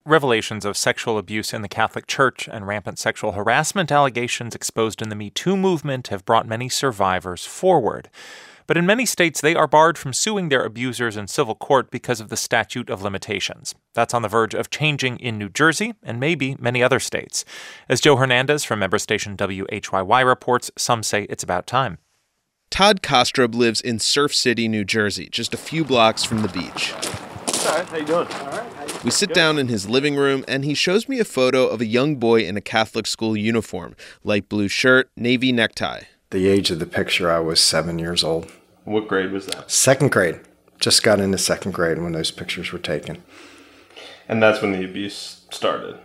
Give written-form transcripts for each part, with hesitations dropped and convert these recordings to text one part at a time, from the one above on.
Revelations of sexual abuse in the Catholic Church and rampant sexual harassment allegations exposed in the Me Too movement have brought many survivors forward. But in many states, they are barred from suing their abusers in civil court because of the statute of limitations. That's on the verge of changing in New Jersey and maybe many other states. As Joe Hernandez from member station WHYY reports, some say it's about time. Todd Kostrub lives in Surf City, New Jersey, just a few blocks from the beach. All right, how you doing? All right. We sit down in his living room, and he shows me a photo of a young boy in a Catholic school uniform, light blue shirt, navy necktie. The age of the picture, I was 7 years old. What grade was that? Second grade. Just got into second grade when those pictures were taken. And that's when the abuse started?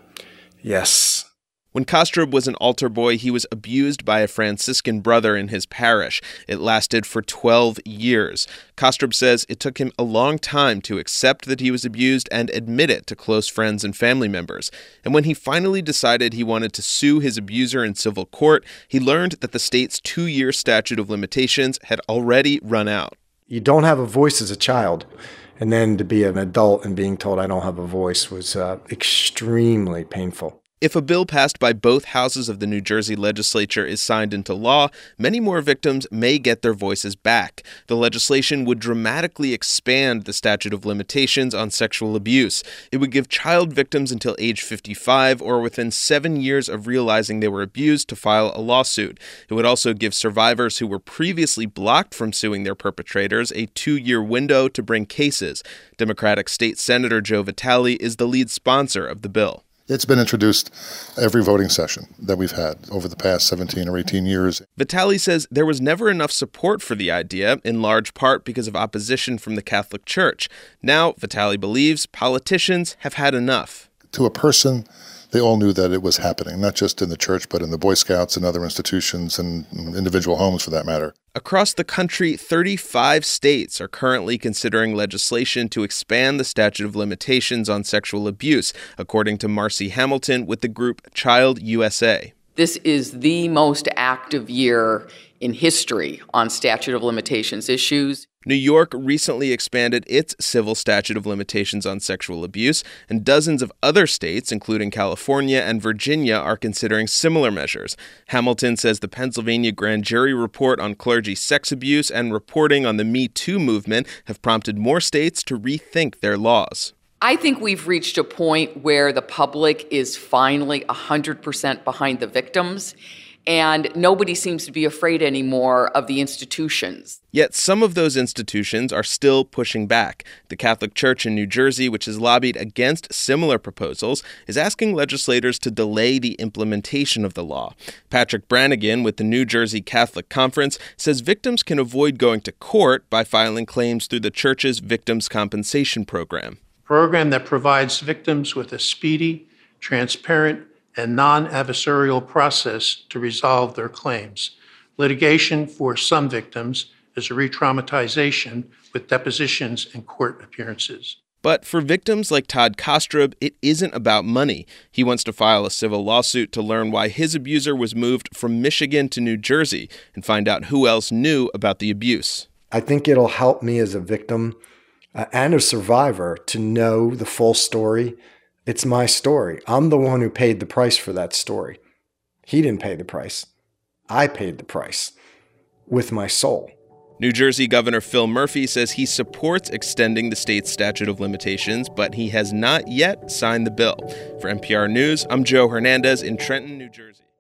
Yes. When Kostrub was an altar boy, he was abused by a Franciscan brother in his parish. It lasted for 12 years. Kostrub says it took him a long time to accept that he was abused and admit it to close friends and family members. And when he finally decided he wanted to sue his abuser in civil court, he learned that the state's 2-year statute of limitations had already run out. You don't have a voice as a child. And then to be an adult and being told I don't have a voice was extremely painful. If a bill passed by both houses of the New Jersey legislature is signed into law, many more victims may get their voices back. The legislation would dramatically expand the statute of limitations on sexual abuse. It would give child victims until age 55 or within 7 years of realizing they were abused to file a lawsuit. It would also give survivors who were previously blocked from suing their perpetrators a 2-year window to bring cases. Democratic State Senator Joe Vitale is the lead sponsor of the bill. It's been introduced every voting session that we've had over the past 17 or 18 years. Vitale says there was never enough support for the idea, in large part because of opposition from the Catholic Church. Now, Vitale believes politicians have had enough. To a person, they all knew that it was happening, not just in the church, but in the Boy Scouts and other institutions and individual homes for that matter. Across the country, 35 states are currently considering legislation to expand the statute of limitations on sexual abuse, according to Marcy Hamilton with the group Child USA. This is the most active year in history on statute of limitations issues. New York recently expanded its civil statute of limitations on sexual abuse, and dozens of other states, including California and Virginia, are considering similar measures. Hamilton says the Pennsylvania grand jury report on clergy sex abuse and reporting on the Me Too movement have prompted more states to rethink their laws. I think we've reached a point where the public is finally 100% behind the victims, and nobody seems to be afraid anymore of the institutions. Yet some of those institutions are still pushing back. The Catholic Church in New Jersey, which has lobbied against similar proposals, is asking legislators to delay the implementation of the law. Patrick Brannigan with the New Jersey Catholic Conference says victims can avoid going to court by filing claims through the church's Victims' Compensation Program. Program that provides victims with a speedy, transparent, and non-adversarial process to resolve their claims. Litigation for some victims is a re-traumatization with depositions and court appearances. But for victims like Todd Kostrub, it isn't about money. He wants to file a civil lawsuit to learn why his abuser was moved from Michigan to New Jersey and find out who else knew about the abuse. I think it'll help me as a victim and a survivor to know the full story. It's my story. I'm the one who paid the price for that story. He didn't pay the price. I paid the price with my soul. New Jersey Governor Phil Murphy says he supports extending the state's statute of limitations, but he has not yet signed the bill. For NPR News, I'm Joe Hernandez in Trenton, New Jersey.